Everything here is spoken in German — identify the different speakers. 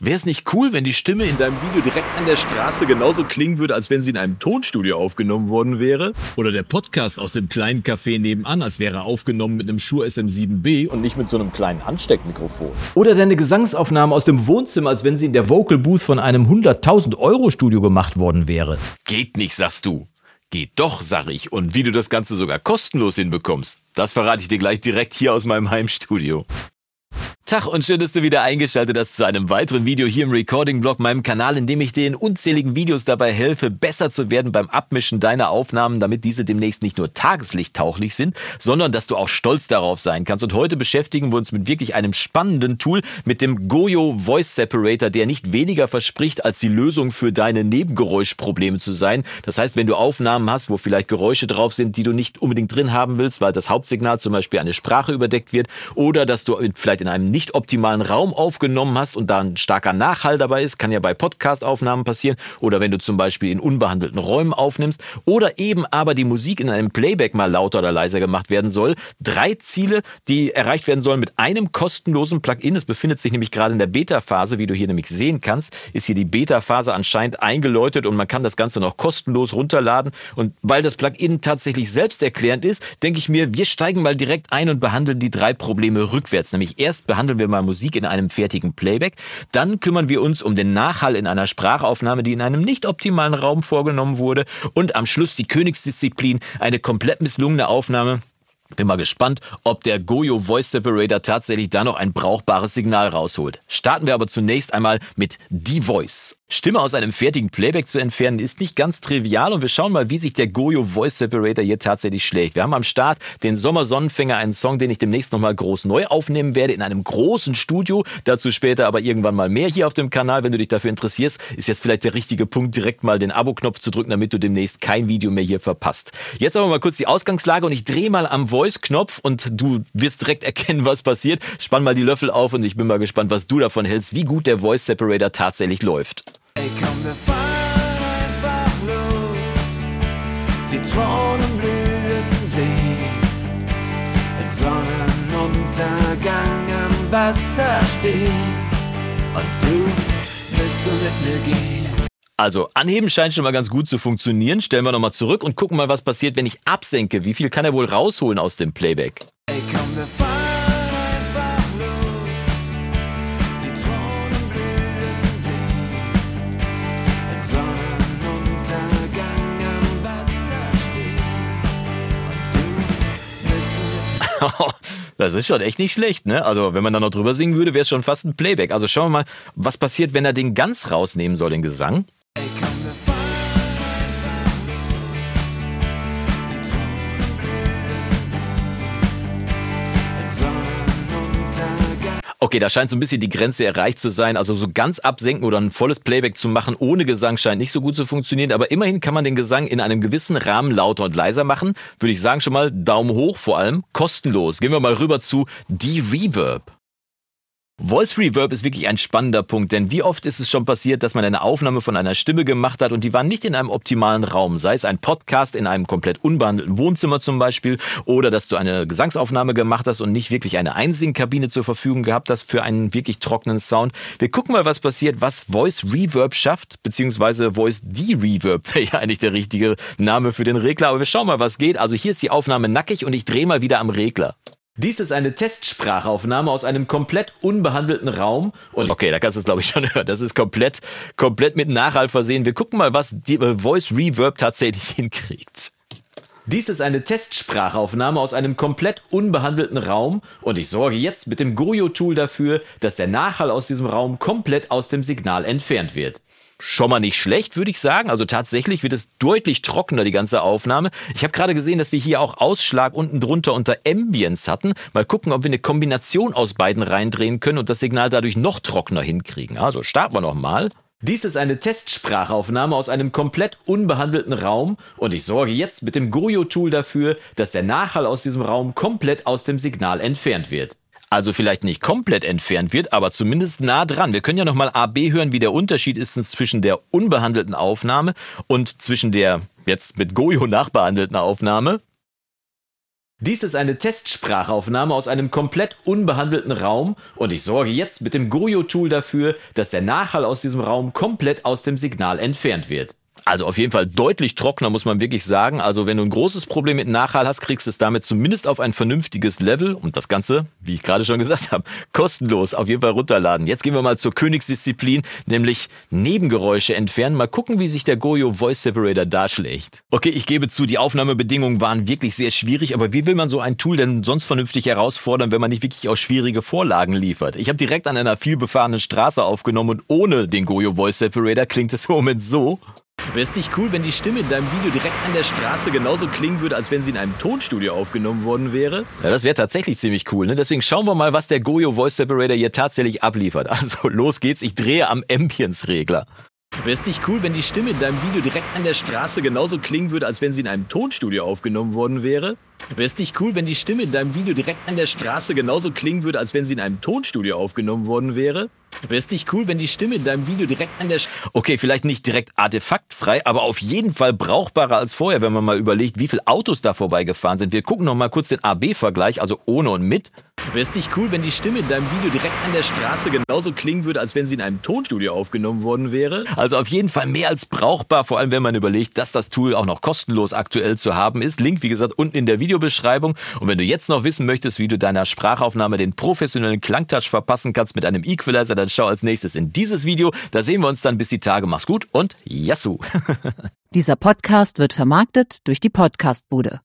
Speaker 1: Wäre es nicht cool, wenn die Stimme in deinem Video direkt an der Straße genauso klingen würde, als wenn sie in einem Tonstudio aufgenommen worden wäre? Oder der Podcast aus dem kleinen Café nebenan, als wäre er aufgenommen mit einem Shure SM7B und nicht mit so einem kleinen Ansteckmikrofon?
Speaker 2: Oder deine Gesangsaufnahme aus dem Wohnzimmer, als wenn sie in der Vocal Booth von einem 100.000 € Studio gemacht worden wäre.
Speaker 1: Geht nicht, sagst du. Geht doch, sag ich. Und wie du das Ganze sogar kostenlos hinbekommst, das verrate ich dir gleich direkt hier aus meinem Heimstudio. Tag und schön, dass du wieder eingeschaltet hast zu einem weiteren Video hier im Recording-Blog, meinem Kanal, in dem ich dir in unzähligen Videos dabei helfe, besser zu werden beim Abmischen deiner Aufnahmen, damit diese demnächst nicht nur tageslichttauglich sind, sondern dass du auch stolz darauf sein kannst. Und heute beschäftigen wir uns mit wirklich einem spannenden Tool, mit dem Goyo Voice Separator, der nicht weniger verspricht, als die Lösung für deine Nebengeräuschprobleme zu sein. Das heißt, wenn du Aufnahmen hast, wo vielleicht Geräusche drauf sind, die du nicht unbedingt drin haben willst, weil das Hauptsignal zum Beispiel eine Sprache überdeckt wird, oder dass du vielleicht in einem nicht optimalen Raum aufgenommen hast und da ein starker Nachhall dabei ist, kann ja bei Podcast-Aufnahmen passieren, oder wenn du zum Beispiel in unbehandelten Räumen aufnimmst, oder eben aber die Musik in einem Playback mal lauter oder leiser gemacht werden soll. 3 Ziele, die erreicht werden sollen mit einem kostenlosen Plugin. Es befindet sich nämlich gerade in der Beta-Phase, wie du hier nämlich sehen kannst, ist hier die Beta-Phase anscheinend eingeläutet und man kann das Ganze noch kostenlos runterladen. Und weil das Plugin tatsächlich selbsterklärend ist, denke ich mir, wir steigen mal direkt ein und behandeln die 3 Probleme rückwärts. Nämlich erst behandeln wir mal Musik in einem fertigen Playback, dann kümmern wir uns um den Nachhall in einer Sprachaufnahme, die in einem nicht optimalen Raum vorgenommen wurde, und am Schluss die Königsdisziplin, eine komplett misslungene Aufnahme. Bin mal gespannt, ob der Goyo Voice Separator tatsächlich da noch ein brauchbares Signal rausholt. Starten wir aber zunächst einmal mit D-Voice. Stimme aus einem fertigen Playback zu entfernen ist nicht ganz trivial und wir schauen mal, wie sich der Goyo Voice Separator hier tatsächlich schlägt. Wir haben am Start den Sommersonnenfänger, einen Song, den ich demnächst nochmal groß neu aufnehmen werde in einem großen Studio. Dazu später aber irgendwann mal mehr hier auf dem Kanal. Wenn du dich dafür interessierst, ist jetzt vielleicht der richtige Punkt, direkt mal den Abo-Knopf zu drücken, damit du demnächst kein Video mehr hier verpasst. Jetzt aber mal kurz die Ausgangslage und ich drehe mal am Voice-Knopf und du wirst direkt erkennen, was passiert. Spann mal die Löffel auf und ich bin mal gespannt, was du davon hältst, wie gut der Voice Separator tatsächlich läuft.
Speaker 3: Ey, komm, wir fahren einfach los. Zitronenblütensee, im Sonnenuntergang am Wasser stehen und du willst so mit mir gehen.
Speaker 1: Also, anheben scheint schon mal ganz gut zu funktionieren. Stellen wir nochmal zurück und gucken mal, was passiert, wenn ich absenke. Wie viel kann er wohl rausholen aus dem Playback?
Speaker 3: Ey, komm, wir fahren einfach los. Zitronenblütensee, im Sonnenuntergang am Wasser stehen und du willst so mit mir.
Speaker 1: Das ist schon echt nicht schlecht, ne? Also, wenn man da noch drüber singen würde, wäre es schon fast ein Playback. Also, schauen wir mal, was passiert, wenn er den ganz rausnehmen soll, den Gesang.
Speaker 3: Ey, komm, wir fahren einfach los. Zitronenblütensee, im Sonnenuntergang.
Speaker 1: Okay, da scheint so ein bisschen die Grenze erreicht zu sein. Also so ganz absenken oder ein volles Playback zu machen ohne Gesang scheint nicht so gut zu funktionieren. Aber immerhin kann man den Gesang in einem gewissen Rahmen lauter und leiser machen. Würde ich sagen schon mal Daumen hoch, vor allem kostenlos. Gehen wir mal rüber zu D-Reverb. Voice Reverb ist wirklich ein spannender Punkt, denn wie oft ist es schon passiert, dass man eine Aufnahme von einer Stimme gemacht hat und die war nicht in einem optimalen Raum, sei es ein Podcast in einem komplett unbehandelten Wohnzimmer zum Beispiel oder dass du eine Gesangsaufnahme gemacht hast und nicht wirklich eine Einsingkabine zur Verfügung gehabt hast für einen wirklich trockenen Sound. Wir gucken mal, was passiert, was Voice Reverb schafft, beziehungsweise Voice D-Reverb wäre ja eigentlich der richtige Name für den Regler, aber wir schauen mal, was geht. Also hier ist die Aufnahme nackig und ich drehe mal wieder am Regler. Dies ist eine Testsprachaufnahme aus einem komplett unbehandelten Raum. Und okay, da kannst du es glaube ich schon hören. Das ist komplett mit Nachhall versehen. Wir gucken mal, was die Voice Reverb tatsächlich hinkriegt. Dies ist eine Testsprachaufnahme aus einem komplett unbehandelten Raum. Und ich sorge jetzt mit dem Goyo-Tool dafür, dass der Nachhall aus diesem Raum komplett aus dem Signal entfernt wird. Schon mal nicht schlecht, würde ich sagen. Also tatsächlich wird es deutlich trockener, die ganze Aufnahme. Ich habe gerade gesehen, dass wir hier auch Ausschlag unten drunter unter Ambience hatten. Mal gucken, ob wir eine Kombination aus beiden reindrehen können und das Signal dadurch noch trockener hinkriegen. Also starten wir nochmal. Dies ist eine Testsprachaufnahme aus einem komplett unbehandelten Raum und ich sorge jetzt mit dem Goyo-Tool dafür, dass der Nachhall aus diesem Raum komplett aus dem Signal entfernt wird. Also vielleicht nicht komplett entfernt wird, aber zumindest nah dran. Wir können ja nochmal A-B hören, wie der Unterschied ist zwischen der unbehandelten Aufnahme und zwischen der jetzt mit Goyo nachbehandelten Aufnahme.
Speaker 2: Dies ist eine Testsprachaufnahme aus einem komplett unbehandelten Raum und ich sorge jetzt mit dem Goyo-Tool dafür, dass der Nachhall aus diesem Raum komplett aus dem Signal entfernt wird. Also auf jeden Fall deutlich trockener, muss man wirklich sagen. Also wenn du ein großes Problem mit Nachhall hast, kriegst du es damit zumindest auf ein vernünftiges Level. Und das Ganze, wie ich gerade schon gesagt habe, kostenlos auf jeden Fall runterladen. Jetzt gehen wir mal zur Königsdisziplin, nämlich Nebengeräusche entfernen. Mal gucken, wie sich der Goyo Voice Separator darschlägt. Okay, ich gebe zu, die Aufnahmebedingungen waren wirklich sehr schwierig. Aber wie will man so ein Tool denn sonst vernünftig herausfordern, wenn man nicht wirklich auch schwierige Vorlagen liefert? Ich habe direkt an einer vielbefahrenen Straße aufgenommen und ohne den Goyo Voice Separator klingt es im Moment so. Wäre es nicht cool, wenn die Stimme in deinem Video direkt an der Straße genauso klingen würde, als wenn sie in einem Tonstudio aufgenommen worden wäre? Ja, das wäre tatsächlich ziemlich cool, ne? Deswegen schauen wir mal, was der Goyo Voice Separator hier tatsächlich abliefert. Also los geht's, ich drehe am Ambience-Regler. Wäre es nicht cool, wenn die Stimme in deinem Video direkt an der Straße genauso klingen würde, als wenn sie in einem Tonstudio aufgenommen worden wäre? Wäre es nicht cool, wenn die Stimme in deinem Video direkt an der Straße genauso klingen würde, als wenn sie in einem Tonstudio aufgenommen worden wäre? Wäre es nicht cool, wenn die Stimme in deinem Video direkt an der... Okay, vielleicht nicht direkt artefaktfrei, aber auf jeden Fall brauchbarer als vorher, wenn man mal überlegt, wie viele Autos da vorbeigefahren sind. Wir gucken noch mal kurz den AB-Vergleich, also ohne und mit. Wäre es nicht cool, wenn die Stimme in deinem Video direkt an der Straße genauso klingen würde, als wenn sie in einem Tonstudio aufgenommen worden wäre? Also auf jeden Fall mehr als brauchbar, vor allem wenn man überlegt, dass das Tool auch noch kostenlos aktuell zu haben ist. Link, wie gesagt, unten in der Videobeschreibung. Und wenn du jetzt noch wissen möchtest, wie du deiner Sprachaufnahme den professionellen Klangtouch verpassen kannst mit einem Equalizer, dann schau als nächstes in dieses Video. Da sehen wir uns dann bis die Tage. Mach's gut und Yassou!
Speaker 4: Dieser Podcast wird vermarktet durch die Podcastbude.